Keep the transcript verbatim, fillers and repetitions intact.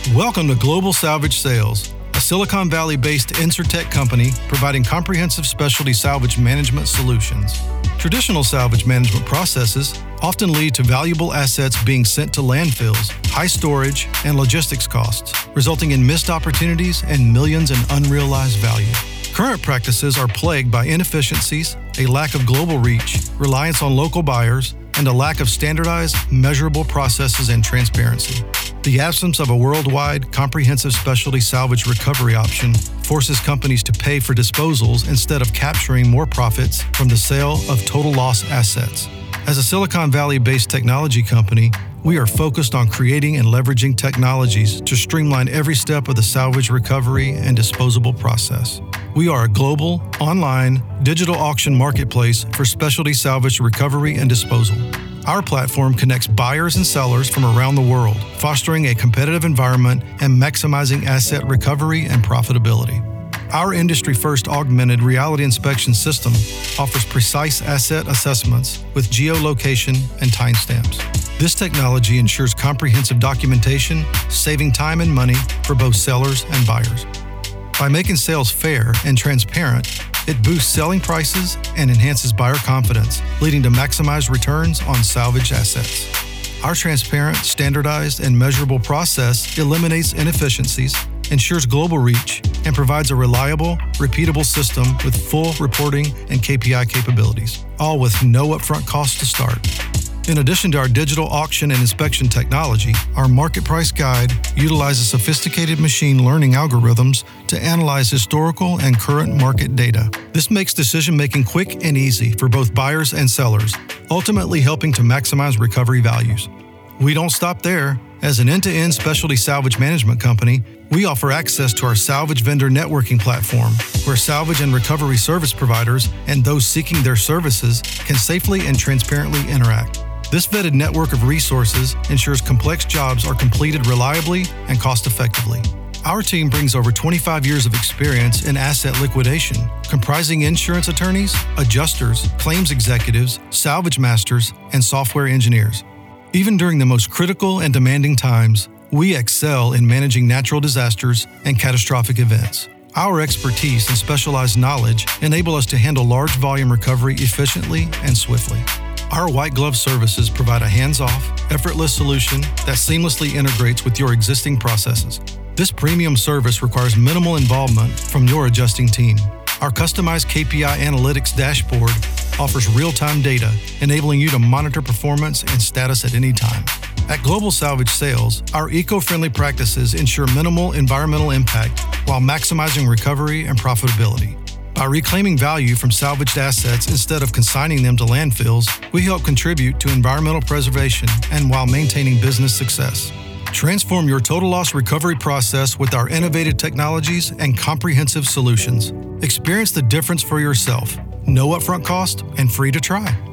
Welcome to Global Salvage Sales, a Silicon Valley-based Insurtech company providing comprehensive specialty salvage management solutions. Traditional salvage management processes often lead to valuable assets being sent to landfills, high storage, and logistics costs, resulting in missed opportunities and millions in unrealized value. Current practices are plagued by inefficiencies, a lack of global reach, reliance on local buyers, and a lack of standardized, measurable processes and transparency. The absence of a worldwide, comprehensive specialty salvage recovery option forces companies to pay for disposals instead of capturing more profits from the sale of total loss assets. As a Silicon Valley-based technology company, we are focused on creating and leveraging technologies to streamline every step of the salvage recovery and disposable process. We are a global, online, digital auction marketplace for specialty salvage recovery and disposal. Our platform connects buyers and sellers from around the world, fostering a competitive environment and maximizing asset recovery and profitability. Our industry-first augmented reality inspection system offers precise asset assessments with geolocation and timestamps. This technology ensures comprehensive documentation, saving time and money for both sellers and buyers. By making sales fair and transparent, it boosts selling prices and enhances buyer confidence, leading to maximized returns on salvage assets. Our transparent, standardized, and measurable process eliminates inefficiencies, ensures global reach, and provides a reliable, repeatable system with full reporting and K P I capabilities, all with no upfront cost to start. In addition to our digital auction and inspection technology, our market price guide utilizes sophisticated machine learning algorithms to analyze historical and current market data. This makes decision-making quick and easy for both buyers and sellers, ultimately helping to maximize recovery values. We don't stop there. As an end-to-end specialty salvage management company, we offer access to our salvage vendor networking platform, where salvage and recovery service providers and those seeking their services can safely and transparently interact. This vetted network of resources ensures complex jobs are completed reliably and cost-effectively. Our team brings over twenty-five years of experience in asset liquidation, comprising insurance attorneys, adjusters, claims executives, salvage masters, and software engineers. Even during the most critical and demanding times, we excel in managing natural disasters and catastrophic events. Our expertise and specialized knowledge enable us to handle large volume recovery efficiently and swiftly. Our white glove services provide a hands-off, effortless solution that seamlessly integrates with your existing processes. This premium service requires minimal involvement from your adjusting team. Our customized K P I analytics dashboard offers real-time data, enabling you to monitor performance and status at any time. At Global Salvage Sales, our eco-friendly practices ensure minimal environmental impact while maximizing recovery and profitability. By reclaiming value from salvaged assets instead of consigning them to landfills, we help contribute to environmental preservation and while maintaining business success. Transform your total loss recovery process with our innovative technologies and comprehensive solutions. Experience the difference for yourself. No upfront cost and free to try.